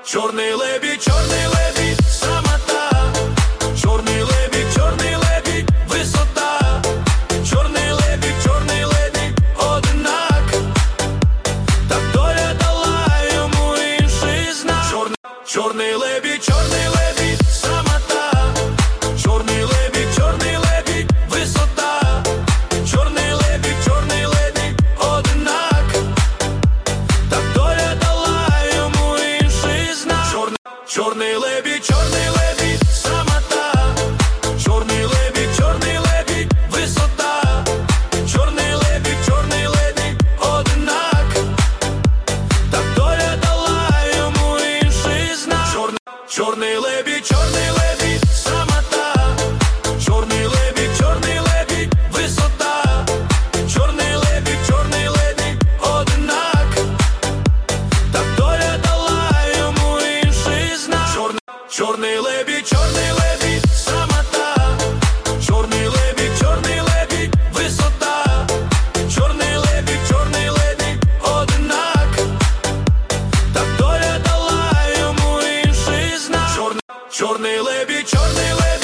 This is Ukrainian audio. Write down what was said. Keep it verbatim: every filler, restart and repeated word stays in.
Чорний лебідь, чорний лебідь, самота. Чорний лебідь, чорний лебідь, висота. Чорний лебідь, чорний лебідь, однак, так доля дала йому інший знак. Чорний, чорний лебідь, чорний лебідь, самота. Чорний лебідь, чорний лебідь, висота. Чорний лебідь, чорний лебідь, однак, так доля дала йому інший знак. Чорний, чорний лебідь, чорний лебідь, самота. Чорний лебідь, чорний лебідь, висота. Чорний лебідь, чорний лебідь, однак, так доля дала йому інший знак. Чорний, чорний лебідь, чорний лебідь, самота. Чорний лебідь, чорний лебідь, висота. Чорний лебідь, чорний лебідь, однак, так доля дала йому інший знак. Чорний, чорний лебідь, чорний лебідь, самота. Чорний лебідь, чорний лебідь, висота. Чорний лебідь, чорний лебідь, однак, так доля дала йому інший знак. Чорний, чорний лебідь, чорний лебідь.